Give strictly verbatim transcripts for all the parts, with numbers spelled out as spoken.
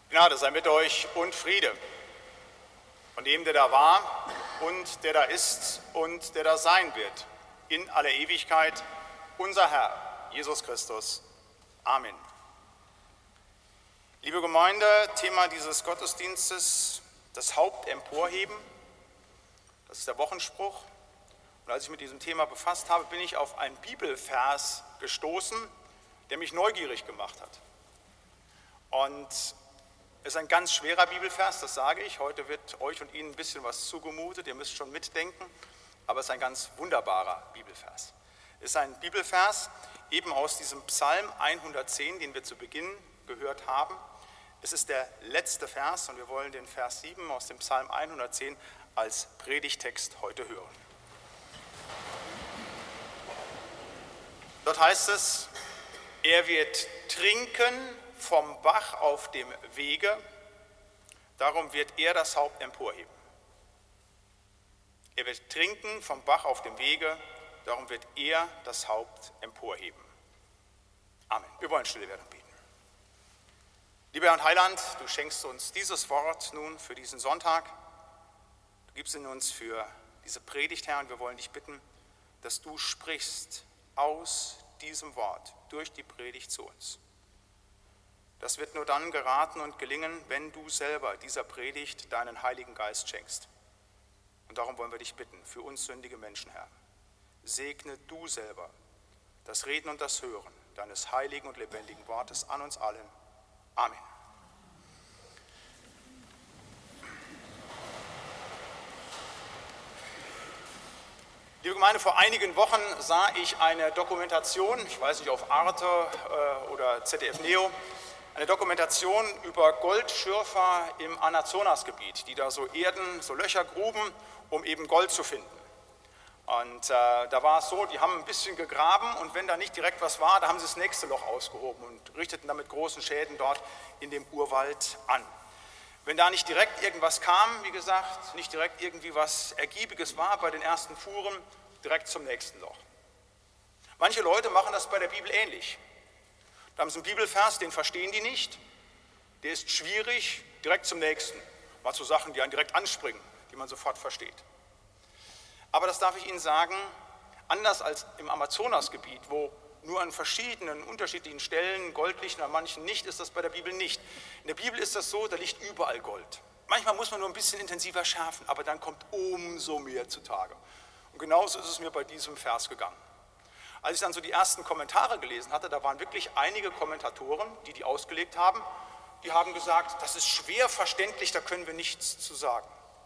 Gnade sei mit euch und Friede von dem, der da war und der da ist und der da sein wird, in aller Ewigkeit, unser Herr, Jesus Christus. Amen. Liebe Gemeinde, Thema dieses Gottesdienstes, das Haupt emporheben, das ist der Wochenspruch. Und als ich mit diesem Thema befasst habe, bin ich auf einen Bibelvers gestoßen, der mich neugierig gemacht hat. Und es ist ein ganz schwerer Bibelvers, das sage ich. Heute wird euch und Ihnen ein bisschen was zugemutet, ihr müsst schon mitdenken, aber es ist ein ganz wunderbarer Bibelvers. Es ist ein Bibelvers eben aus diesem Psalm hundertzehn, den wir zu Beginn gehört haben. Es ist der letzte Vers und wir wollen den Vers sieben aus dem Psalm hundertzehn als Predigtext heute hören. Dort heißt es, er wird trinken vom Bach auf dem Wege, darum wird er das Haupt emporheben. Er wird trinken vom Bach auf dem Wege, darum wird er das Haupt emporheben. Amen. Wir wollen stille werden und beten. Lieber Herr und Heiland, du schenkst uns dieses Wort nun für diesen Sonntag. Du gibst ihn uns für diese Predigt, Herr, und wir wollen dich bitten, dass du sprichst aus diesem Wort durch die Predigt zu uns. Das wird nur dann geraten und gelingen, wenn du selber dieser Predigt deinen Heiligen Geist schenkst. Und darum wollen wir dich bitten, für uns sündige Menschen, Herr, segne du selber das Reden und das Hören deines heiligen und lebendigen Wortes an uns allen. Amen. Liebe Gemeinde, vor einigen Wochen sah ich eine Dokumentation, ich weiß nicht, auf Arte äh, oder Z D F Neo, eine Dokumentation über Goldschürfer im Amazonasgebiet, die da so Erden, so Löcher gruben, um eben Gold zu finden. Und äh, da war es so, die haben ein bisschen gegraben und wenn da nicht direkt was war, da haben sie das nächste Loch ausgehoben und richteten damit großen Schäden dort in dem Urwald an. Wenn da nicht direkt irgendwas kam, wie gesagt, nicht direkt irgendwie was Ergiebiges war bei den ersten Fuhren, direkt zum nächsten Loch. Manche Leute machen das bei der Bibel ähnlich. Da haben sie einen Bibelvers, den verstehen die nicht, der ist schwierig, direkt zum nächsten. Mal zu Sachen, die einen direkt anspringen, die man sofort versteht. Aber das darf ich Ihnen sagen, anders als im Amazonasgebiet, wo nur an verschiedenen, unterschiedlichen Stellen Gold liegt und an manchen nicht, ist das bei der Bibel nicht. In der Bibel ist das so, da liegt überall Gold. Manchmal muss man nur ein bisschen intensiver schärfen, aber dann kommt umso mehr zutage. Und genauso ist es mir bei diesem Vers gegangen. Als ich dann so die ersten Kommentare gelesen hatte, da waren wirklich einige Kommentatoren, die die ausgelegt haben, die haben gesagt, das ist schwer verständlich, da können wir nichts zu sagen.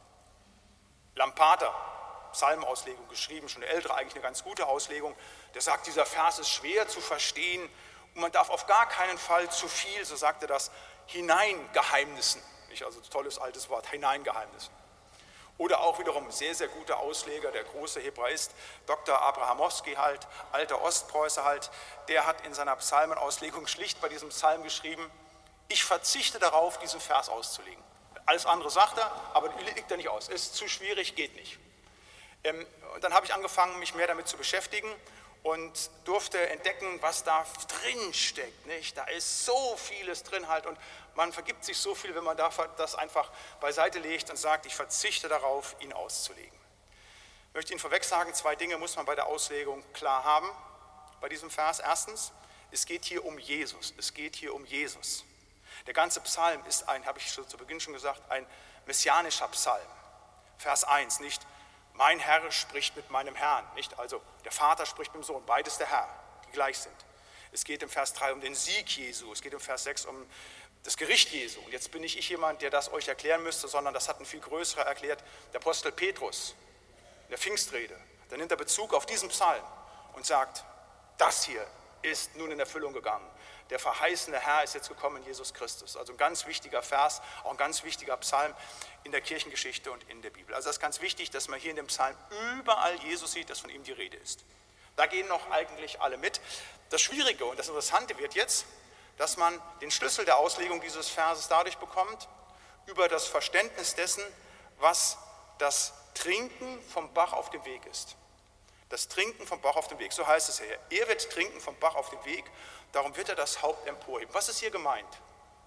Lampada, Psalmauslegung geschrieben, schon eine ältere, eigentlich eine ganz gute Auslegung, der sagt, dieser Vers ist schwer zu verstehen und man darf auf gar keinen Fall zu viel, so sagt er das, hineingeheimnissen. Nicht, also tolles altes Wort, hineingeheimnissen. Oder auch wiederum sehr, sehr guter Ausleger, der große Hebraist, Doktor Abrahamowski halt, alter Ostpreußer halt, der hat in seiner Psalmenauslegung schlicht bei diesem Psalm geschrieben, ich verzichte darauf, diesen Vers auszulegen. Alles andere sagt er, aber legt er nicht aus, ist zu schwierig, geht nicht. Und dann habe ich angefangen, mich mehr damit zu beschäftigen und durfte entdecken, was da drin steckt. Nicht? Da ist so vieles drin halt und man vergibt sich so viel, wenn man das einfach beiseite legt und sagt, ich verzichte darauf, ihn auszulegen. Ich möchte Ihnen vorweg sagen, zwei Dinge muss man bei der Auslegung klar haben bei diesem Vers. Erstens, es geht hier um Jesus, es geht hier um Jesus. Der ganze Psalm ist ein, habe ich schon zu Beginn schon gesagt, ein messianischer Psalm. Vers eins, nicht mein Herr spricht mit meinem Herrn, nicht? Also der Vater spricht mit dem Sohn, beides der Herr, die gleich sind. Es geht im Vers drei um den Sieg Jesu, es geht im Vers sechs um das Gericht Jesu. Und jetzt bin nicht ich jemand, der das euch erklären müsste, sondern das hat ein viel größerer erklärt, der Apostel Petrus, in der Pfingstrede. Da nimmt er Bezug auf diesen Psalm und sagt, das hier ist nun in Erfüllung gegangen. Der verheißene Herr ist jetzt gekommen in Jesus Christus. Also ein ganz wichtiger Vers, auch ein ganz wichtiger Psalm in der Kirchengeschichte und in der Bibel. Also das ist ganz wichtig, dass man hier in dem Psalm überall Jesus sieht, dass von ihm die Rede ist. Da gehen noch eigentlich alle mit. Das Schwierige und das Interessante wird jetzt, dass man den Schlüssel der Auslegung dieses Verses dadurch bekommt, über das Verständnis dessen, was das Trinken vom Bach auf dem Weg ist. Das Trinken vom Bach auf dem Weg, so heißt es hier. Er wird trinken vom Bach auf dem Weg, darum wird er das Haupt emporheben. Was ist hier gemeint?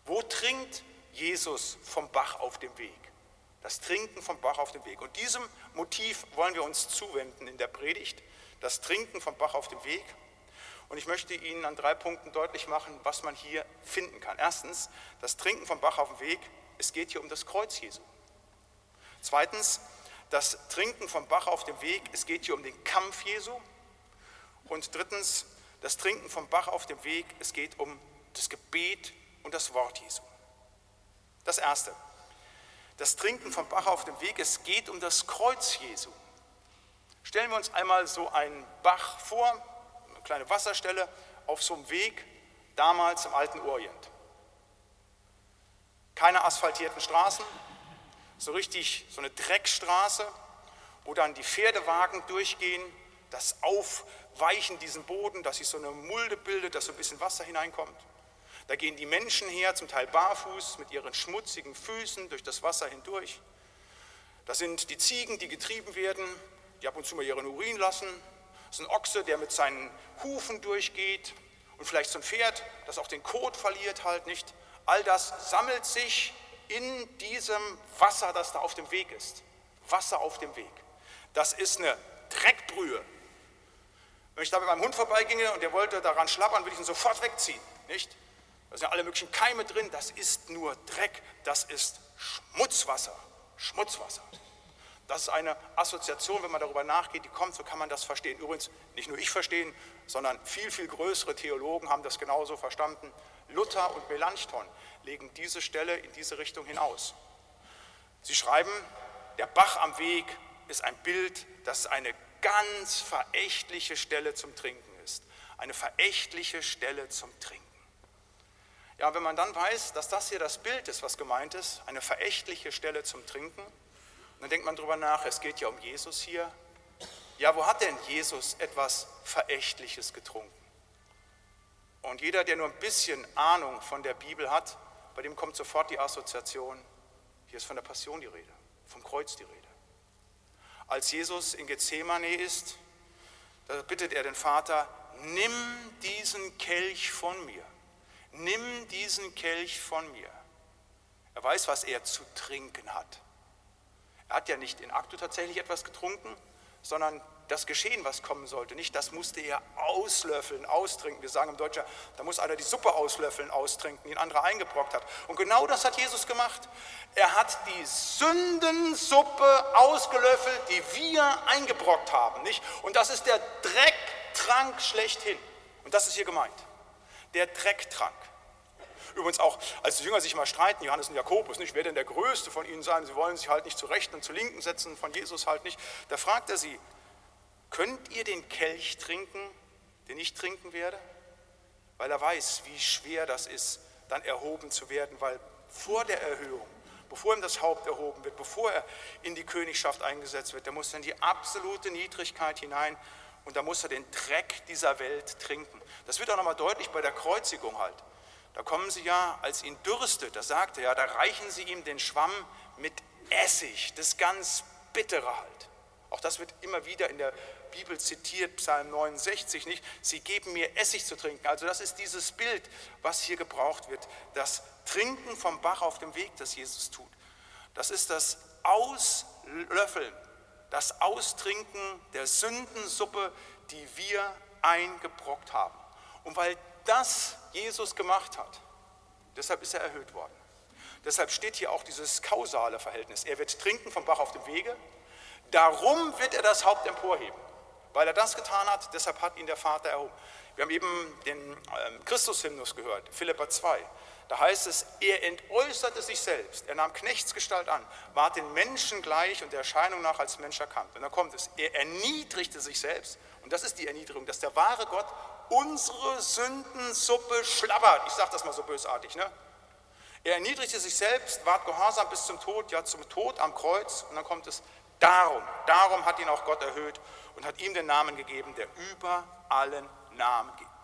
Wo trinkt Jesus vom Bach auf dem Weg? Das Trinken vom Bach auf dem Weg. Und diesem Motiv wollen wir uns zuwenden in der Predigt, das Trinken vom Bach auf dem Weg. Und ich möchte Ihnen an drei Punkten deutlich machen, was man hier finden kann. Erstens, das Trinken vom Bach auf dem Weg, es geht hier um das Kreuz Jesu. Zweitens, das Trinken vom Bach auf dem Weg, es geht hier um den Kampf Jesu. Und drittens, das Trinken vom Bach auf dem Weg, es geht um das Gebet und das Wort Jesu. Das Erste, das Trinken vom Bach auf dem Weg, es geht um das Kreuz Jesu. Stellen wir uns einmal so einen Bach vor, eine kleine Wasserstelle auf so einem Weg, damals im alten Orient. Keine asphaltierten Straßen, so richtig so eine Dreckstraße, wo dann die Pferdewagen durchgehen, das Aufweichen diesen Boden, dass sich so eine Mulde bildet, dass so ein bisschen Wasser hineinkommt. Da gehen die Menschen her, zum Teil barfuß, mit ihren schmutzigen Füßen durch das Wasser hindurch. Da sind die Ziegen, die getrieben werden, die ab und zu mal ihren Urin lassen. Das ist ein Ochse, der mit seinen Hufen durchgeht. Und vielleicht so ein Pferd, das auch den Kot verliert halt nicht. All das sammelt sich in diesem Wasser, das da auf dem Weg ist. Wasser auf dem Weg. Das ist eine Dreckbrühe. Wenn ich da mit meinem Hund vorbeiginge und der wollte daran schlappern, würde ich ihn sofort wegziehen, nicht? Da sind ja alle möglichen Keime drin, das ist nur Dreck, das ist Schmutzwasser, Schmutzwasser. Das ist eine Assoziation, wenn man darüber nachgeht, die kommt, so kann man das verstehen. Übrigens, nicht nur ich verstehen, sondern viel, viel größere Theologen haben das genauso verstanden. Luther und Melanchthon legen diese Stelle in diese Richtung hinaus. Sie schreiben, der Bach am Weg ist ein Bild, das eine ganz verächtliche Stelle zum Trinken ist. Eine verächtliche Stelle zum Trinken. Ja, wenn man dann weiß, dass das hier das Bild ist, was gemeint ist, eine verächtliche Stelle zum Trinken, dann denkt man darüber nach, es geht ja um Jesus hier. Ja, wo hat denn Jesus etwas Verächtliches getrunken? Und jeder, der nur ein bisschen Ahnung von der Bibel hat, bei dem kommt sofort die Assoziation, hier ist von der Passion die Rede, vom Kreuz die Rede. Als Jesus in Gethsemane ist, da bittet er den Vater, nimm diesen Kelch von mir. Nimm diesen Kelch von mir. Er weiß, was er zu trinken hat. Er hat ja nicht in actu tatsächlich etwas getrunken, sondern das Geschehen, was kommen sollte, nicht, das musste er auslöffeln, austrinken. Wir sagen im Deutschen, da muss einer die Suppe auslöffeln, austrinken, die ein anderer eingebrockt hat. Und genau das hat Jesus gemacht. Er hat die Sündensuppe ausgelöffelt, die wir eingebrockt haben, nicht? Und das ist der Drecktrank schlechthin. Und das ist hier gemeint. Der Drecktrank. Übrigens auch, als die Jünger sich mal streiten, Johannes und Jakobus, nicht, wer denn der Größte von ihnen sein, sie wollen sich halt nicht zur Rechten und zur Linken setzen, von Jesus halt nicht. Da fragt er sie, könnt ihr den Kelch trinken, den ich trinken werde? Weil er weiß, wie schwer das ist, dann erhoben zu werden, weil vor der Erhöhung, bevor ihm das Haupt erhoben wird, bevor er in die Königschaft eingesetzt wird, da muss er in die absolute Niedrigkeit hinein und da muss er den Dreck dieser Welt trinken. Das wird auch nochmal deutlich bei der Kreuzigung halt. Da kommen sie ja, als ihn dürstet, da sagt er ja, da reichen sie ihm den Schwamm mit Essig, das ganz Bittere halt. Auch das wird immer wieder in der Bibel zitiert, Psalm neunundsechzig, nicht? Sie geben mir Essig zu trinken. Also das ist dieses Bild, was hier gebraucht wird. Das Trinken vom Bach auf dem Weg, das Jesus tut. Das ist das Auslöffeln, das Austrinken der Sündensuppe, die wir eingebrockt haben. Und weil das Jesus gemacht hat, deshalb ist er erhöht worden. Deshalb steht hier auch dieses kausale Verhältnis. Er wird trinken vom Bach auf dem Wege, darum wird er das Haupt emporheben. Weil er das getan hat, deshalb hat ihn der Vater erhoben. Wir haben eben den ähm, Christus-Hymnus gehört, Philipper zwei. Da heißt es, er entäußerte sich selbst, er nahm Knechtsgestalt an, ward den Menschen gleich und der Erscheinung nach als Mensch erkannt. Und dann kommt es, er erniedrigte sich selbst, und das ist die Erniedrigung, dass der wahre Gott unsere Sündensuppe schlabbert. Ich sage das mal so bösartig, ne? Er erniedrigte sich selbst, ward gehorsam bis zum Tod, ja zum Tod am Kreuz, und dann kommt es, darum, darum hat ihn auch Gott erhöht und hat ihm den Namen gegeben, der über allen Namen geht.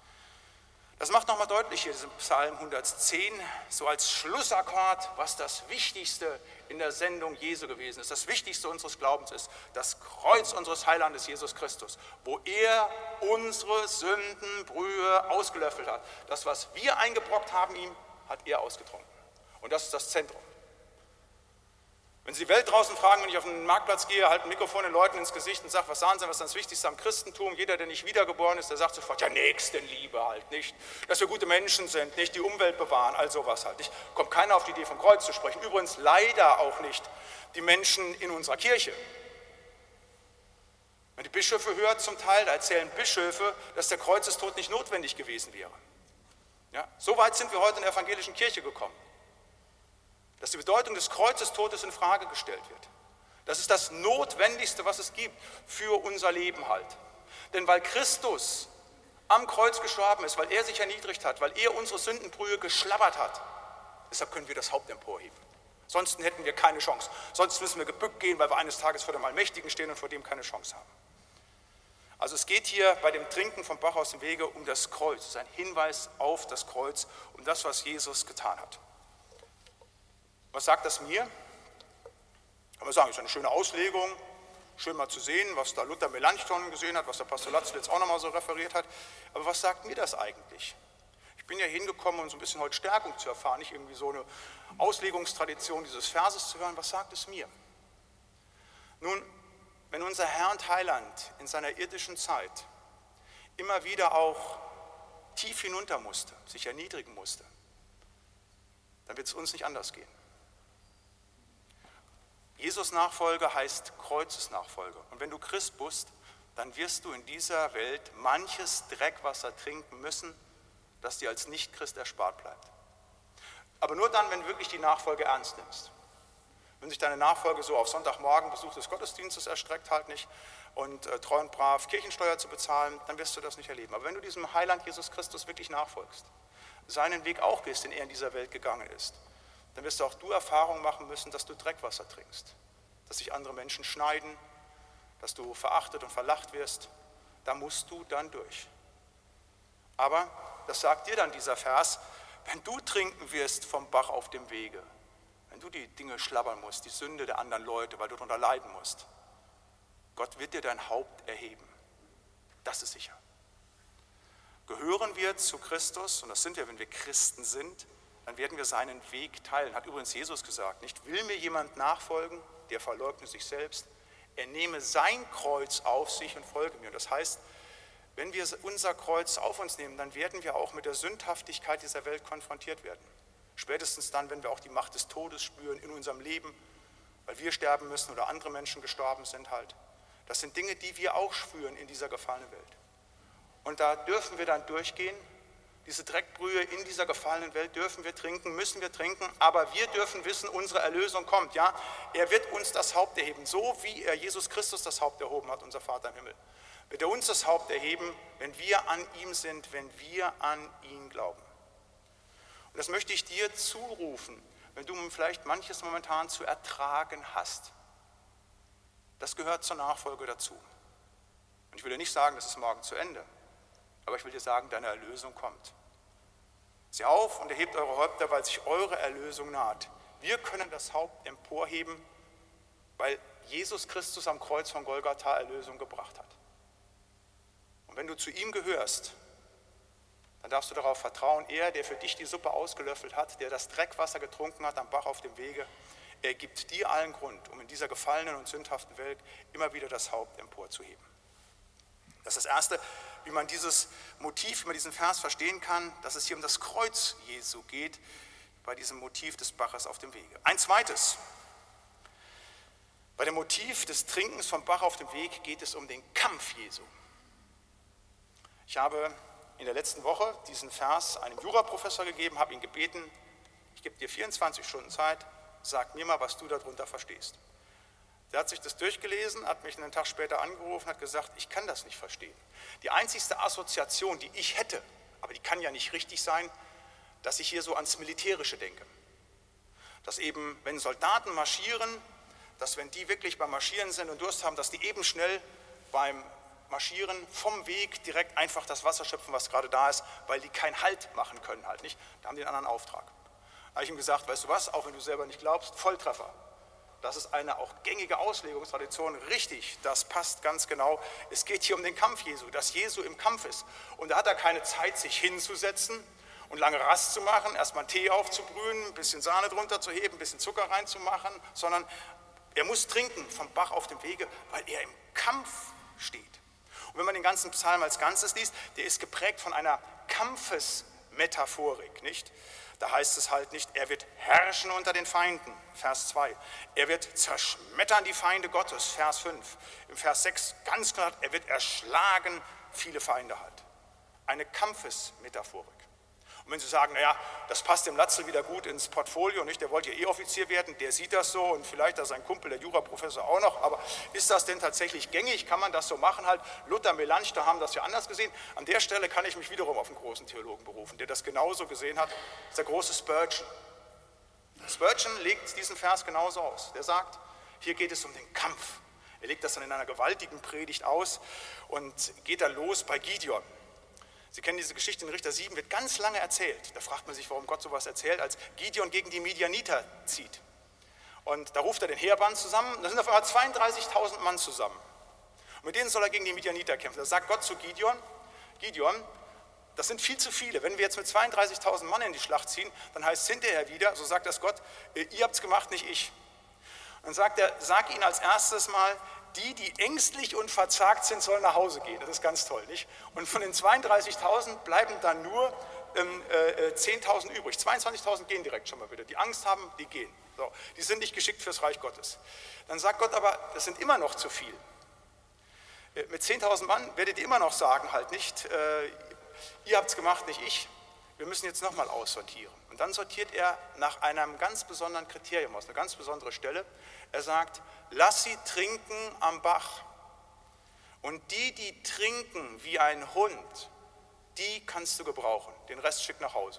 Das macht nochmal deutlich hier, diesen Psalm hundertzehn, so als Schlussakkord, was das Wichtigste in der Sendung Jesu gewesen ist, das Wichtigste unseres Glaubens ist, das Kreuz unseres Heilandes Jesus Christus, wo er unsere Sündenbrühe ausgelöffelt hat. Das, was wir eingebrockt haben ihm, hat er ausgetrunken. Und das ist das Zentrum. Wenn Sie die Welt draußen fragen, wenn ich auf den Marktplatz gehe, halte ein Mikrofon den Leuten ins Gesicht und sage, was sagen Sie, was ist das Wichtigste am Christentum? Jeder, der nicht wiedergeboren ist, der sagt sofort, ja, Nächstenliebe halt nicht, dass wir gute Menschen sind, nicht die Umwelt bewahren, all sowas halt nicht. Kommt keiner auf die Idee, vom Kreuz zu sprechen. Übrigens leider auch nicht die Menschen in unserer Kirche. Wenn die Bischöfe hört zum Teil, da erzählen Bischöfe, dass der Kreuzestod nicht notwendig gewesen wäre. Ja, so weit sind wir heute in der evangelischen Kirche gekommen, dass die Bedeutung des Kreuzestodes in Frage gestellt wird. Das ist das Notwendigste, was es gibt für unser Leben halt. Denn weil Christus am Kreuz gestorben ist, weil er sich erniedrigt hat, weil er unsere Sündenbrühe geschlabbert hat, deshalb können wir das Haupt emporheben. Sonst hätten wir keine Chance. Sonst müssen wir gebückt gehen, weil wir eines Tages vor dem Allmächtigen stehen und vor dem keine Chance haben. Also es geht hier bei dem Trinken vom Bach aus dem Wege um das Kreuz. Es ist ein Hinweis auf das Kreuz, um das, was Jesus getan hat. Was sagt das mir? Kann man sagen, es ist eine schöne Auslegung, schön mal zu sehen, was da Luther Melanchthon gesehen hat, was der Pastor Latzel jetzt auch nochmal so referiert hat. Aber was sagt mir das eigentlich? Ich bin ja hingekommen, um so ein bisschen heute Stärkung zu erfahren, nicht irgendwie so eine Auslegungstradition dieses Verses zu hören. Was sagt es mir? Nun, wenn unser Herr und Heiland in seiner irdischen Zeit immer wieder auch tief hinunter musste, sich erniedrigen musste, dann wird es uns nicht anders gehen. Jesus Nachfolge heißt Kreuzesnachfolge. Und wenn du Christ bist, dann wirst du in dieser Welt manches Dreckwasser trinken müssen, das dir als Nicht-Christ erspart bleibt. Aber nur dann, wenn du wirklich die Nachfolge ernst nimmst. Wenn sich deine Nachfolge so auf Sonntagmorgen Besuch des Gottesdienstes erstreckt halt nicht und äh, treu und brav Kirchensteuer zu bezahlen, dann wirst du das nicht erleben. Aber wenn du diesem Heiland Jesus Christus wirklich nachfolgst, seinen Weg auch gehst, den er in dieser Welt gegangen ist, dann wirst auch du Erfahrung machen müssen, dass du Dreckwasser trinkst, dass sich andere Menschen schneiden, dass du verachtet und verlacht wirst. Da musst du dann durch. Aber, das sagt dir dann dieser Vers, wenn du trinken wirst vom Bach auf dem Wege, wenn du die Dinge schlabbern musst, die Sünde der anderen Leute, weil du darunter leiden musst, Gott wird dir dein Haupt erheben. Das ist sicher. Gehören wir zu Christus, und das sind wir, wenn wir Christen sind, dann werden wir seinen Weg teilen. Hat übrigens Jesus gesagt, nicht will mir jemand nachfolgen, der verleugne sich selbst, er nehme sein Kreuz auf sich und folge mir. Und das heißt, wenn wir unser Kreuz auf uns nehmen, dann werden wir auch mit der Sündhaftigkeit dieser Welt konfrontiert werden. Spätestens dann, wenn wir auch die Macht des Todes spüren in unserem Leben, weil wir sterben müssen oder andere Menschen gestorben sind halt. Das sind Dinge, die wir auch spüren in dieser gefallenen Welt. Und da dürfen wir dann durchgehen. Diese Dreckbrühe in dieser gefallenen Welt dürfen wir trinken, müssen wir trinken, aber wir dürfen wissen, unsere Erlösung kommt. Ja, er wird uns das Haupt erheben, so wie er Jesus Christus das Haupt erhoben hat, unser Vater im Himmel. Wird er uns das Haupt erheben, wenn wir an ihm sind, wenn wir an ihn glauben. Und das möchte ich dir zurufen, wenn du vielleicht manches momentan zu ertragen hast. Das gehört zur Nachfolge dazu. Und ich will dir nicht sagen, das ist morgen zu Ende. Aber ich will dir sagen, deine Erlösung kommt. Seht auf und erhebt eure Häupter, weil sich eure Erlösung naht. Wir können das Haupt emporheben, weil Jesus Christus am Kreuz von Golgatha Erlösung gebracht hat. Und wenn du zu ihm gehörst, dann darfst du darauf vertrauen, er, der für dich die Suppe ausgelöffelt hat, der das Dreckwasser getrunken hat am Bach auf dem Wege, er gibt dir allen Grund, um in dieser gefallenen und sündhaften Welt immer wieder das Haupt emporzuheben. Das ist das Erste, wie man dieses Motiv, wie man diesen Vers verstehen kann, dass es hier um das Kreuz Jesu geht, bei diesem Motiv des Baches auf dem Wege. Ein zweites, bei dem Motiv des Trinkens vom Bach auf dem Weg geht es um den Kampf Jesu. Ich habe in der letzten Woche diesen Vers einem Juraprofessor gegeben, habe ihn gebeten, ich gebe dir vierundzwanzig Stunden Zeit, sag mir mal, was du darunter verstehst. Der hat sich das durchgelesen, hat mich einen Tag später angerufen, hat gesagt, ich kann das nicht verstehen. Die einzigste Assoziation, die ich hätte, aber die kann ja nicht richtig sein, dass ich hier so ans Militärische denke. Dass eben, wenn Soldaten marschieren, dass wenn die wirklich beim Marschieren sind und Durst haben, dass die eben schnell beim Marschieren vom Weg direkt einfach das Wasser schöpfen, was gerade da ist, weil die keinen Halt machen können halt nicht. Da haben die einen anderen Auftrag. Da habe ich ihm gesagt, weißt du was, auch wenn du selber nicht glaubst, Volltreffer. Das ist eine auch gängige Auslegungstradition, richtig, das passt ganz genau. Es geht hier um den Kampf Jesu, dass Jesu im Kampf ist. Und da hat er keine Zeit, sich hinzusetzen und lange Rast zu machen, erstmal einen Tee aufzubrühen, ein bisschen Sahne drunter zu heben, ein bisschen Zucker reinzumachen, sondern er muss trinken vom Bach auf dem Wege, weil er im Kampf steht. Und wenn man den ganzen Psalm als Ganzes liest, der ist geprägt von einer Kampfesmetaphorik, nicht? Da heißt es halt nicht, er wird herrschen unter den Feinden, Vers zwei. Er wird zerschmettern die Feinde Gottes, Vers fünf. Im Vers sechs ganz klar, er wird erschlagen viele Feinde halt. Eine Kampfesmetaphorik. Und wenn Sie sagen, naja, das passt dem Latzel wieder gut ins Portfolio, nicht? Der wollte ja eh Offizier werden, der sieht das so und vielleicht da sein Kumpel, der Juraprofessor auch noch, aber ist das denn tatsächlich gängig? Kann man das so machen halt? Luther, Melanchthon haben das ja anders gesehen. An der Stelle kann ich mich wiederum auf einen großen Theologen berufen, der das genauso gesehen hat, das ist der große Spurgeon. Spurgeon legt diesen Vers genauso aus. Der sagt, hier geht es um den Kampf. Er legt das dann in einer gewaltigen Predigt aus und geht dann los bei Gideon. Sie kennen diese Geschichte in Richter sieben, wird ganz lange erzählt. Da fragt man sich, warum Gott sowas erzählt, als Gideon gegen die Midianiter zieht. Und da ruft er den Heerband zusammen, da sind auf einmal zweiunddreißigtausend Mann zusammen. Und mit denen soll er gegen die Midianiter kämpfen. Da sagt Gott zu Gideon, Gideon, das sind viel zu viele. Wenn wir jetzt mit zweiunddreißigtausend Mann in die Schlacht ziehen, dann heißt es hinterher wieder, so sagt das Gott, ihr habt es gemacht, nicht ich. Und dann sagt er, sag ihnen als erstes mal, die, die ängstlich und verzagt sind, sollen nach Hause gehen. Das ist ganz toll, nicht? Und von den zweiunddreißigtausend bleiben dann nur ähm, äh, zehntausend übrig. zweiundzwanzigtausend gehen direkt schon mal wieder. Die Angst haben, die gehen. So, die sind nicht geschickt fürs Reich Gottes. Dann sagt Gott aber, das sind immer noch zu viel. Äh, mit zehntausend Mann werdet ihr immer noch sagen, halt nicht, äh, ihr habt es gemacht, nicht ich. Wir müssen jetzt nochmal aussortieren. Und dann sortiert er nach einem ganz besonderen Kriterium aus, eine ganz besondere Stelle. Er sagt, lass sie trinken am Bach. Und die, die trinken wie ein Hund, die kannst du gebrauchen. Den Rest schick nach Hause.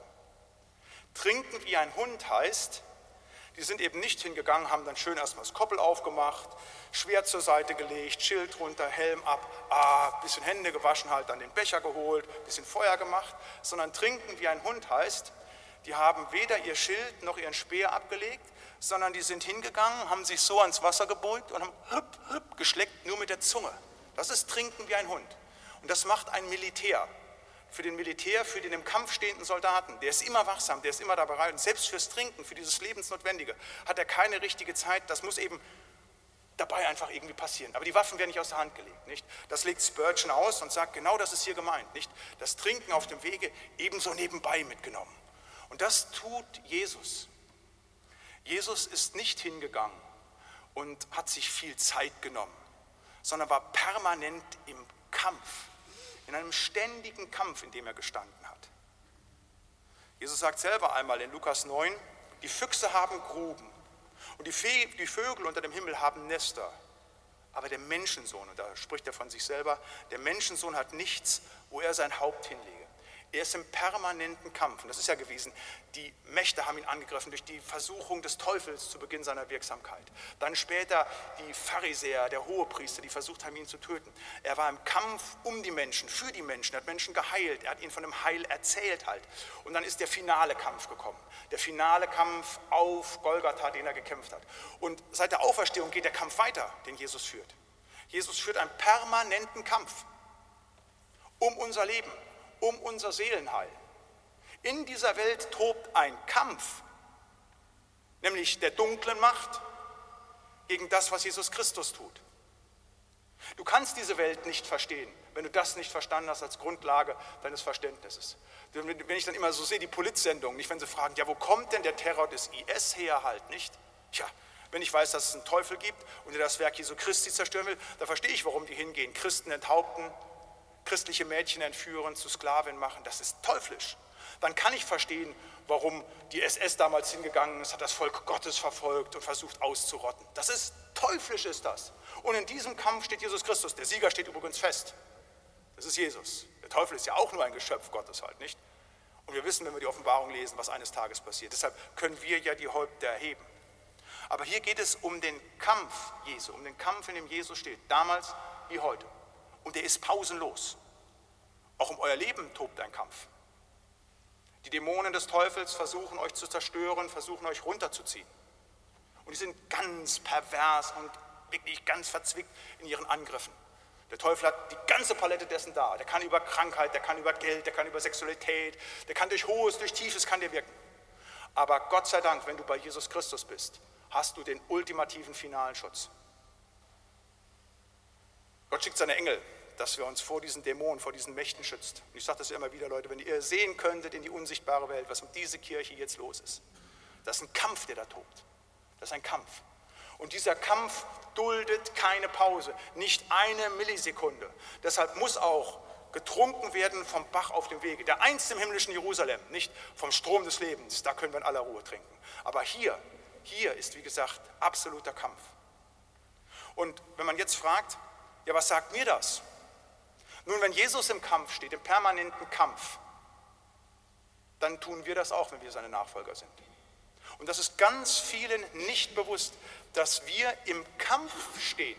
Trinken wie ein Hund heißt, die sind eben nicht hingegangen, haben dann schön erstmal das Koppel aufgemacht, Schwert zur Seite gelegt, Schild runter, Helm ab, ah, bisschen Hände gewaschen, halt dann den Becher geholt, bisschen Feuer gemacht, sondern trinken wie ein Hund heißt, die haben weder ihr Schild noch ihren Speer abgelegt, sondern die sind hingegangen, haben sich so ans Wasser gebeugt und haben hüpp, hüpp, geschleckt, nur mit der Zunge. Das ist Trinken wie ein Hund. Und das macht ein Militär. Für den Militär, für den im Kampf stehenden Soldaten, der ist immer wachsam, der ist immer da bereit. Und selbst fürs Trinken, für dieses Lebensnotwendige, hat er keine richtige Zeit. Das muss eben dabei einfach irgendwie passieren. Aber die Waffen werden nicht aus der Hand gelegt, nicht? Das legt Spurgeon aus und sagt, genau das ist hier gemeint, nicht? Das Trinken auf dem Wege ebenso nebenbei mitgenommen. Und das tut Jesus. Jesus ist nicht hingegangen und hat sich viel Zeit genommen, sondern war permanent im Kampf, in einem ständigen Kampf, in dem er gestanden hat. Jesus sagt selber einmal in Lukas neun, die Füchse haben Gruben und die, Fe- die Vögel unter dem Himmel haben Nester, aber der Menschensohn, und da spricht er von sich selber, der Menschensohn hat nichts, wo er sein Haupt hinlege. Er ist im permanenten Kampf. Und das ist ja gewesen, die Mächte haben ihn angegriffen durch die Versuchung des Teufels zu Beginn seiner Wirksamkeit. Dann später die Pharisäer, der Hohepriester, die versucht haben, ihn zu töten. Er war im Kampf um die Menschen, für die Menschen. Er hat Menschen geheilt. Er hat ihnen von dem Heil erzählt halt. Und dann ist der finale Kampf gekommen. Der finale Kampf auf Golgatha, den er gekämpft hat. Und seit der Auferstehung geht der Kampf weiter, den Jesus führt. Jesus führt einen permanenten Kampf um unser Leben, um unser Seelenheil. In dieser Welt tobt ein Kampf, nämlich der dunklen Macht gegen das, was Jesus Christus tut. Du kannst diese Welt nicht verstehen, wenn du das nicht verstanden hast als Grundlage deines Verständnisses. Wenn ich dann immer so sehe, die Politsendungen, nicht, wenn sie fragen, ja, wo kommt denn der Terror des I S her halt, nicht? Tja, wenn ich weiß, dass es einen Teufel gibt und der das Werk Jesu Christi zerstören will, dann verstehe ich, warum die hingehen, Christen enthaupten, christliche Mädchen entführen, zu Sklaven machen, das ist teuflisch. Dann kann ich verstehen, warum die S S damals hingegangen ist, hat das Volk Gottes verfolgt und versucht auszurotten. Das ist teuflisch, ist das. Und in diesem Kampf steht Jesus Christus. Der Sieger steht übrigens fest. Das ist Jesus. Der Teufel ist ja auch nur ein Geschöpf Gottes halt, nicht? Und wir wissen, wenn wir die Offenbarung lesen, was eines Tages passiert. Deshalb können wir ja die Häupter erheben. Aber hier geht es um den Kampf Jesu, um den Kampf, in dem Jesus steht, damals wie heute. Und der ist pausenlos. Auch um euer Leben tobt ein Kampf. Die Dämonen des Teufels versuchen euch zu zerstören, versuchen euch runterzuziehen. Und die sind ganz pervers und wirklich ganz verzwickt in ihren Angriffen. Der Teufel hat die ganze Palette dessen da. Der kann über Krankheit, der kann über Geld, der kann über Sexualität, der kann durch Hohes, durch Tiefes, kann der wirken. Aber Gott sei Dank, wenn du bei Jesus Christus bist, hast du den ultimativen finalen Schutz. Gott schickt seine Engel, dass wir uns vor diesen Dämonen, vor diesen Mächten schützt. Und ich sage das ja immer wieder, Leute, wenn ihr sehen könntet in die unsichtbare Welt, was um diese Kirche jetzt los ist. Das ist ein Kampf, der da tobt. Das ist ein Kampf. Und dieser Kampf duldet keine Pause, nicht eine Millisekunde. Deshalb muss auch getrunken werden vom Bach auf dem Wege. Der einst im himmlischen Jerusalem, nicht vom Strom des Lebens, da können wir in aller Ruhe trinken. Aber hier, hier ist, wie gesagt, absoluter Kampf. Und wenn man jetzt fragt, ja, was sagt mir das? Nun, wenn Jesus im Kampf steht, im permanenten Kampf, dann tun wir das auch, wenn wir seine Nachfolger sind. Und das ist ganz vielen nicht bewusst, dass wir im Kampf stehen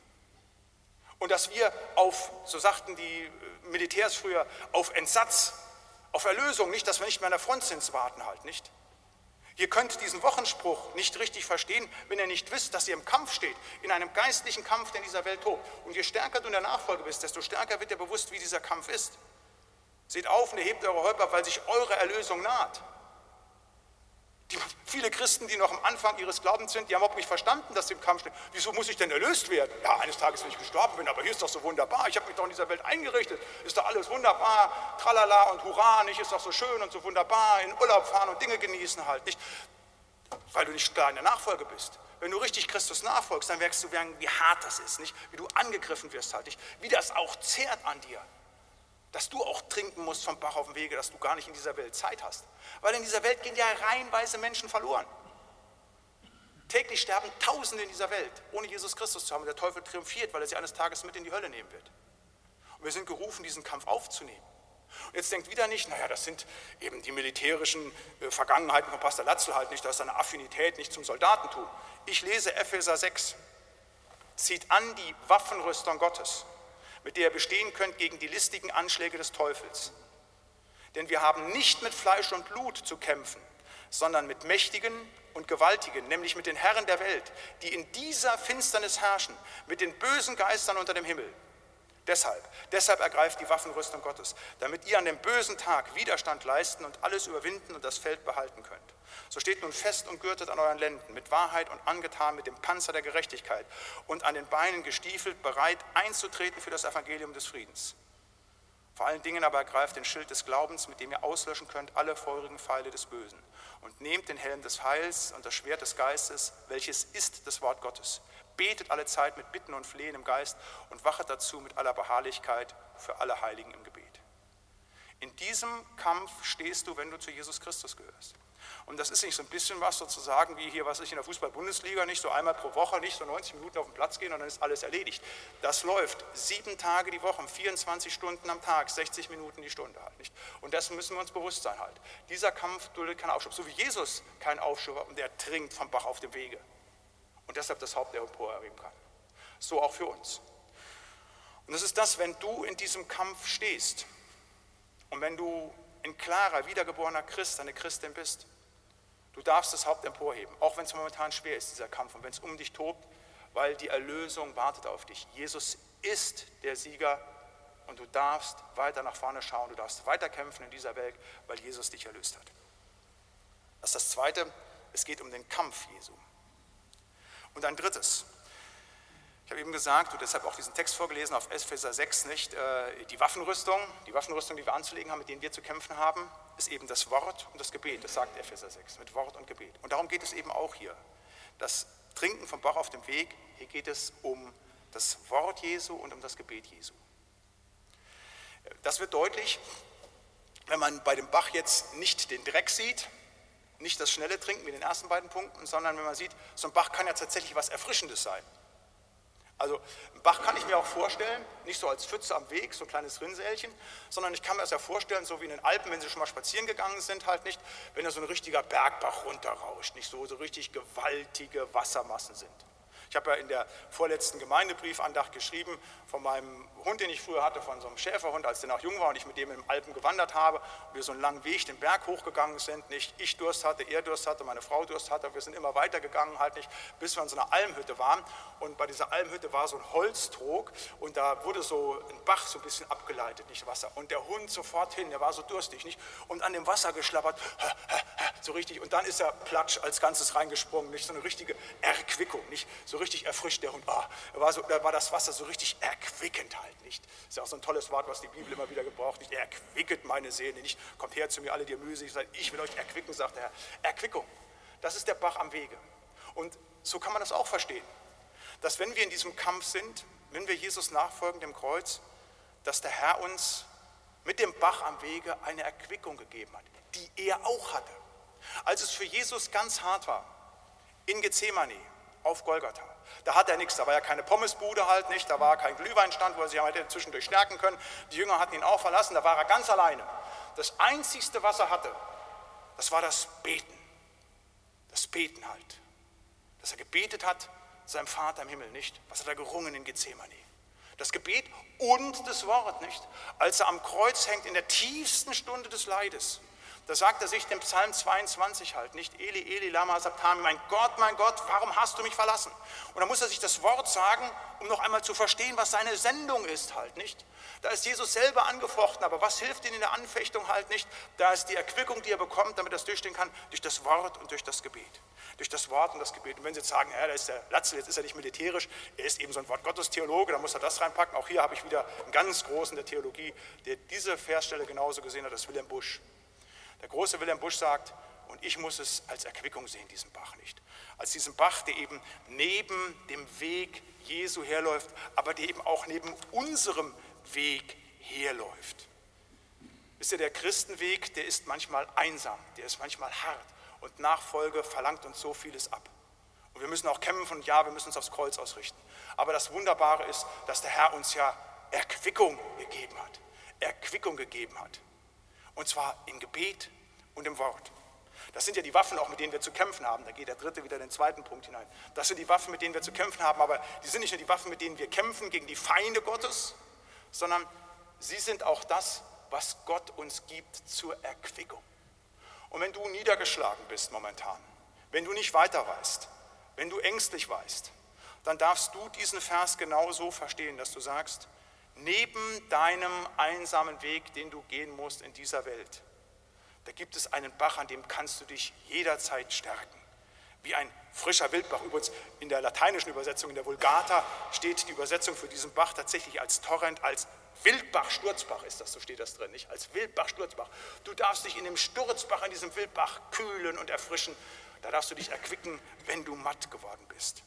und dass wir auf, so sagten die Militärs früher, auf Entsatz, auf Erlösung, nicht, dass wir nicht mehr an der Front sind, warten halt, nicht? Ihr könnt diesen Wochenspruch nicht richtig verstehen, wenn ihr nicht wisst, dass ihr im Kampf steht, in einem geistlichen Kampf, der in dieser Welt tobt. Und je stärker du in der Nachfolge bist, desto stärker wird dir bewusst, wie dieser Kampf ist. Seht auf und erhebt eure Häupter, weil sich eure Erlösung naht. Die, viele Christen, die noch am Anfang ihres Glaubens sind, die haben überhaupt nicht verstanden, dass sie im Kampf stehen. Wieso muss ich denn erlöst werden? Ja, eines Tages, wenn ich gestorben bin, aber hier ist doch so wunderbar. Ich habe mich doch in dieser Welt eingerichtet. Ist doch alles wunderbar, tralala und hurra, nicht? Ist doch so schön und so wunderbar, in Urlaub fahren und Dinge genießen halt, nicht? Weil du nicht klar in der Nachfolge bist. Wenn du richtig Christus nachfolgst, dann merkst du, wie hart das ist, nicht? Wie du angegriffen wirst halt, nicht? Wie das auch zehrt an dir. Dass du auch trinken musst vom Bach auf dem Wege, dass du gar nicht in dieser Welt Zeit hast. Weil in dieser Welt gehen ja reihenweise Menschen verloren. Täglich sterben Tausende in dieser Welt, ohne Jesus Christus zu haben. Und der Teufel triumphiert, weil er sie eines Tages mit in die Hölle nehmen wird. Und wir sind gerufen, diesen Kampf aufzunehmen. Und jetzt denkt wieder nicht, naja, das sind eben die militärischen äh, Vergangenheiten von Pastor Latzel halt nicht, das ist eine Affinität nicht zum Soldatentum. Ich lese Epheser sechs. Zieht an die Waffenrüstung Gottes, mit der ihr bestehen könnt gegen die listigen Anschläge des Teufels. Denn wir haben nicht mit Fleisch und Blut zu kämpfen, sondern mit Mächtigen und Gewaltigen, nämlich mit den Herren der Welt, die in dieser Finsternis herrschen, mit den bösen Geistern unter dem Himmel. Deshalb, deshalb ergreift die Waffenrüstung Gottes, damit ihr an dem bösen Tag Widerstand leisten und alles überwinden und das Feld behalten könnt. So steht nun fest und gürtet an euren Lenden, mit Wahrheit und angetan mit dem Panzer der Gerechtigkeit und an den Beinen gestiefelt, bereit einzutreten für das Evangelium des Friedens. Vor allen Dingen aber ergreift den Schild des Glaubens, mit dem ihr auslöschen könnt alle feurigen Pfeile des Bösen. Und nehmt den Helm des Heils und das Schwert des Geistes, welches ist das Wort Gottes. Betet alle Zeit mit Bitten und Flehen im Geist und wachet dazu mit aller Beharrlichkeit für alle Heiligen im Gebet. In diesem Kampf stehst du, wenn du zu Jesus Christus gehörst. Und das ist nicht so ein bisschen was sozusagen wie hier, was ich in der Fußball-Bundesliga, nicht so einmal pro Woche, nicht so neunzig Minuten auf den Platz gehen und dann ist alles erledigt. Das läuft sieben Tage die Woche, vierundzwanzig Stunden am Tag, sechzig Minuten die Stunde halt, nicht? Und dessen müssen wir uns bewusst sein halt. Dieser Kampf duldet keinen Aufschub, so wie Jesus keinen Aufschub hat und der trinkt vom Bach auf dem Wege. Und deshalb das Haupt empor erheben kann. So auch für uns. Und das ist das, wenn du in diesem Kampf stehst und wenn du ein klarer, wiedergeborener Christ, eine Christin bist, du darfst das Haupt emporheben, auch wenn es momentan schwer ist, dieser Kampf, und wenn es um dich tobt, weil die Erlösung wartet auf dich. Jesus ist der Sieger und du darfst weiter nach vorne schauen, du darfst weiter kämpfen in dieser Welt, weil Jesus dich erlöst hat. Das ist das Zweite, es geht um den Kampf Jesu. Und ein drittes, ich habe eben gesagt, und deshalb auch diesen Text vorgelesen auf Epheser sechs, nicht, die Waffenrüstung, die Waffenrüstung, die wir anzulegen haben, mit denen wir zu kämpfen haben, ist eben das Wort und das Gebet, das sagt Epheser sechs, mit Wort und Gebet. Und darum geht es eben auch hier. Das Trinken vom Bach auf dem Weg, hier geht es um das Wort Jesu und um das Gebet Jesu. Das wird deutlich, wenn man bei dem Bach jetzt nicht den Dreck sieht, nicht das schnelle Trinken wie in den ersten beiden Punkten, sondern wenn man sieht, so ein Bach kann ja tatsächlich was Erfrischendes sein. Also ein Bach kann ich mir auch vorstellen, nicht so als Pfütze am Weg, so ein kleines Rinnsälchen, sondern ich kann mir das ja vorstellen, so wie in den Alpen, wenn Sie schon mal spazieren gegangen sind, halt nicht, wenn da so ein richtiger Bergbach runterrauscht, nicht so, so richtig gewaltige Wassermassen sind. Ich habe ja in der vorletzten Gemeindebriefandacht geschrieben von meinem Hund, den ich früher hatte, von so einem Schäferhund, als der noch jung war und ich mit dem in den Alpen gewandert habe und wir so einen langen Weg den Berg hochgegangen sind. Nicht ich Durst hatte, er Durst hatte, meine Frau Durst hatte, wir sind immer weitergegangen, halt nicht, bis wir an so einer Almhütte waren. Und bei dieser Almhütte war so ein Holztrog und da wurde so ein Bach so ein bisschen abgeleitet, nicht Wasser. Und der Hund sofort hin, der war so durstig, nicht? Und an dem Wasser geschlappert, so richtig. Und dann ist er platsch als Ganzes reingesprungen, nicht? So eine richtige Erquickung, nicht? So richtig erfrischt der Hund. Ah, da war, so, da war das Wasser so richtig erquickend halt, nicht? Ist ja auch so ein tolles Wort, was die Bibel immer wieder gebraucht, nicht? Erquicket meine Seele, nicht? Kommt her zu mir, alle, die ihr mühselig seid, ich will euch erquicken, sagt der Herr. Erquickung, das ist der Bach am Wege. Und so kann man das auch verstehen, dass wenn wir in diesem Kampf sind, wenn wir Jesus nachfolgen, dem Kreuz, dass der Herr uns mit dem Bach am Wege eine Erquickung gegeben hat, die er auch hatte. Als es für Jesus ganz hart war, in Gethsemane, auf Golgatha, da hat er nichts, da war ja keine Pommesbude halt nicht, da war kein Glühweinstand, wo er sich hätte zwischendurch stärken können. Die Jünger hatten ihn auch verlassen, da war er ganz alleine. Das Einzigste, was er hatte, das war das Beten. Das Beten halt. Dass er gebetet hat zu seinem Vater im Himmel, nicht? Was hat er gerungen in Gethsemane? Das Gebet und das Wort, nicht? Als er am Kreuz hängt, in der tiefsten Stunde des Leides, da sagt er sich den Psalm zweiundzwanzig halt, nicht? Eli, Eli, lama sabachthani, mein Gott, mein Gott, warum hast du mich verlassen? Und dann muss er sich das Wort sagen, um noch einmal zu verstehen, was seine Sendung ist halt, nicht? Da ist Jesus selber angefochten, aber was hilft ihm in der Anfechtung halt nicht? Da ist die Erquickung, die er bekommt, damit er es durchstehen kann, durch das Wort und durch das Gebet. Durch das Wort und das Gebet. Und wenn Sie jetzt sagen, ja, da ist der Latzel, jetzt ist er nicht militärisch, er ist eben so ein Wort-Gottes-Theologe, da muss er das reinpacken. Auch hier habe ich wieder einen ganz großen der Theologie, der diese Versstelle genauso gesehen hat, das ist Wilhelm Busch. Der große Wilhelm Busch sagt, und ich muss es als Erquickung sehen, diesen Bach nicht. Als diesen Bach, der eben neben dem Weg Jesu herläuft, aber der eben auch neben unserem Weg herläuft. Wisst ihr, der Christenweg, der ist manchmal einsam, der ist manchmal hart und Nachfolge verlangt uns so vieles ab. Und wir müssen auch kämpfen und ja, wir müssen uns aufs Kreuz ausrichten. Aber das Wunderbare ist, dass der Herr uns ja Erquickung gegeben hat. Erquickung gegeben hat. Und zwar im Gebet und im Wort. Das sind ja die Waffen, auch mit denen wir zu kämpfen haben. Da geht der dritte wieder in den zweiten Punkt hinein. Das sind die Waffen, mit denen wir zu kämpfen haben, aber die sind nicht nur die Waffen, mit denen wir kämpfen gegen die Feinde Gottes, sondern sie sind auch das, was Gott uns gibt zur Erquickung. Und wenn du niedergeschlagen bist momentan, wenn du nicht weiter weißt, wenn du ängstlich weißt, dann darfst du diesen Vers genau so verstehen, dass du sagst, neben deinem einsamen Weg, den du gehen musst in dieser Welt, da gibt es einen Bach, an dem kannst du dich jederzeit stärken. Wie ein frischer Wildbach. Übrigens in der lateinischen Übersetzung, in der Vulgata, steht die Übersetzung für diesen Bach tatsächlich als Torrent, als Wildbach, Sturzbach ist das, so steht das drin, nicht? Als Wildbach, Sturzbach. Du darfst dich in dem Sturzbach, in diesem Wildbach kühlen und erfrischen. Da darfst du dich erquicken, wenn du matt geworden bist.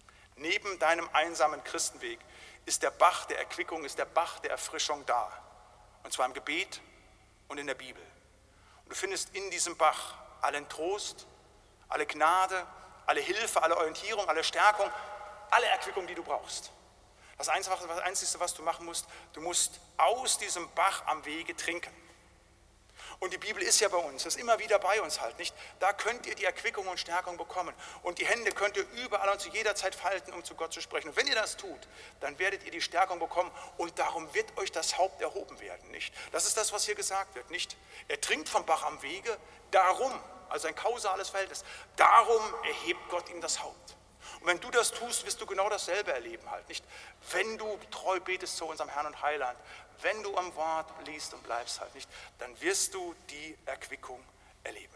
Neben deinem einsamen Christenweg ist der Bach der Erquickung, ist der Bach der Erfrischung da. Und zwar im Gebet und in der Bibel. Und du findest in diesem Bach allen Trost, alle Gnade, alle Hilfe, alle Orientierung, alle Stärkung, alle Erquickung, die du brauchst. Das Einzige, was du machen musst, du musst aus diesem Bach am Wege trinken. Und die Bibel ist ja bei uns, ist immer wieder bei uns halt, nicht? Da könnt ihr die Erquickung und Stärkung bekommen. Und die Hände könnt ihr überall und zu jeder Zeit falten, um zu Gott zu sprechen. Und wenn ihr das tut, dann werdet ihr die Stärkung bekommen und darum wird euch das Haupt erhoben werden, nicht? Das ist das, was hier gesagt wird, nicht? Er trinkt vom Bach am Wege, darum, also ein kausales Verhältnis, darum erhebt Gott ihm das Haupt. Und wenn du das tust, wirst du genau dasselbe erleben halt, nicht? Wenn du treu betest zu unserem Herrn und Heiland, wenn du am Wort liest und bleibst halt, nicht? Dann wirst du die Erquickung erleben.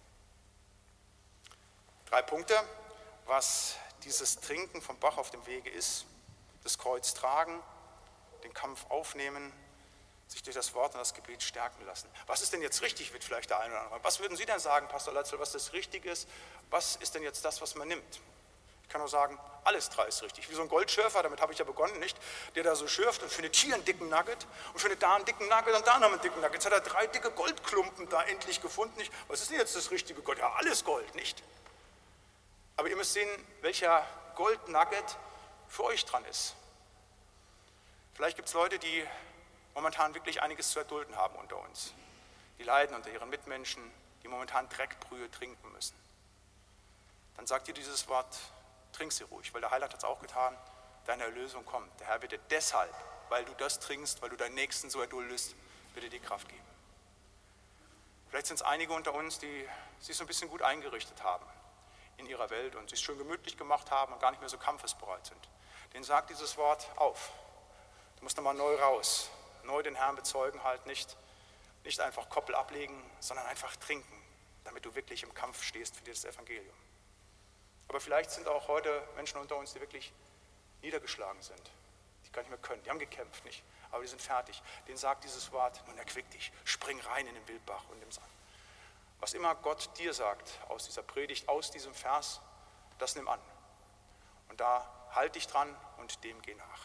Drei Punkte, was dieses Trinken vom Bach auf dem Wege ist: das Kreuz tragen, den Kampf aufnehmen, sich durch das Wort und das Gebet stärken lassen. Was ist denn jetzt richtig, wird vielleicht der eine oder andere. Was würden Sie denn sagen, Pastor Latzel, was das Richtige ist? Was ist denn jetzt das, was man nimmt? Ich kann nur sagen, alles drei ist richtig. Wie so ein Goldschürfer, damit habe ich ja begonnen, nicht? Der da so schürft und findet hier einen dicken Nugget und findet da einen dicken Nugget und da noch einen dicken Nugget. Jetzt hat er drei dicke Goldklumpen da endlich gefunden, nicht? Was ist denn jetzt das richtige Gold? Ja, alles Gold, nicht? Aber ihr müsst sehen, welcher Goldnugget für euch dran ist. Vielleicht gibt es Leute, die momentan wirklich einiges zu erdulden haben unter uns. Die leiden unter ihren Mitmenschen, die momentan Dreckbrühe trinken müssen. Dann sagt ihr dieses Wort: trink sie ruhig, weil der Heiland hat es auch getan, deine Erlösung kommt. Der Herr wird dir deshalb, weil du das trinkst, weil du deinen Nächsten so erduldest, wird dir die Kraft geben. Vielleicht sind es einige unter uns, die sich so ein bisschen gut eingerichtet haben in ihrer Welt und sich schön gemütlich gemacht haben und gar nicht mehr so kampfesbereit sind. Denen sagt dieses Wort auf. Du musst nochmal neu raus, neu den Herrn bezeugen, halt nicht, nicht einfach Koppel ablegen, sondern einfach trinken, damit du wirklich im Kampf stehst für dieses Evangelium. Aber vielleicht sind auch heute Menschen unter uns, die wirklich niedergeschlagen sind, die gar nicht mehr können, die haben gekämpft, nicht, aber die sind fertig. Denen sagt dieses Wort, nun erquick dich, spring rein in den Wildbach und im Sand. Was immer Gott dir sagt aus dieser Predigt, aus diesem Vers, das nimm an. Und da halt dich dran und dem geh nach.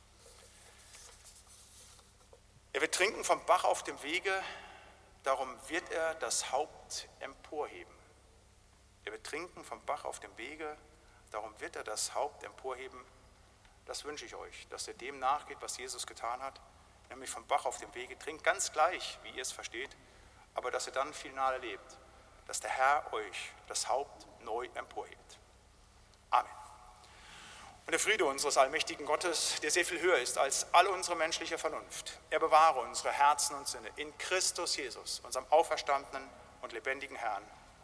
Er wird trinken vom Bach auf dem Wege, darum wird er das Haupt emporheben. Er wird trinken vom Bach auf dem Wege, darum wird er das Haupt emporheben. Das wünsche ich euch, dass ihr dem nachgeht, was Jesus getan hat, nämlich vom Bach auf dem Wege. Trinkt ganz gleich, wie ihr es versteht, aber dass ihr dann final erlebt, dass der Herr euch das Haupt neu emporhebt. Amen. Und der Friede unseres allmächtigen Gottes, der sehr viel höher ist als all unsere menschliche Vernunft, er bewahre unsere Herzen und Sinne in Christus Jesus, unserem auferstandenen und lebendigen Herrn.